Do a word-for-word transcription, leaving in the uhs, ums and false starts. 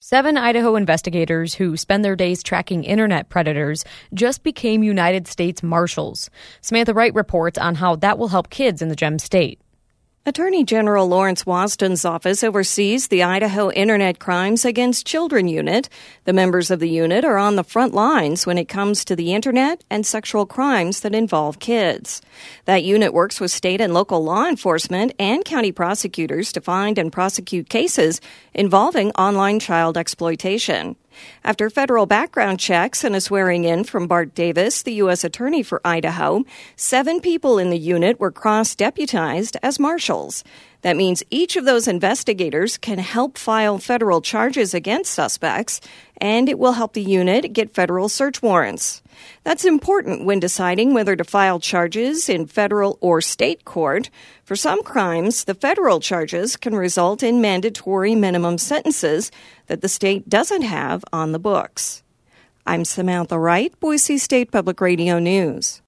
Seven Idaho investigators who spend their days tracking internet predators just became United States Marshals. Samantha Wright reports on how that will help kids in the Gem State. Attorney General Lawrence Wasden's office oversees the Idaho Internet Crimes Against Children Unit. The members of the unit are on the front lines when it comes to the internet and sexual crimes that involve kids. That unit works with state and local law enforcement and county prosecutors to find and prosecute cases involving online child exploitation. After federal background checks and a swearing-in from Bart Davis, the U S Attorney for Idaho, seven people in the unit were cross-deputized as marshals. That means each of those investigators can help file federal charges against suspects, and it will help the unit get federal search warrants. That's important when deciding whether to file charges in federal or state court. For some crimes, the federal charges can result in mandatory minimum sentences that the state doesn't have on the books. I'm Samantha Wright, Boise State Public Radio News.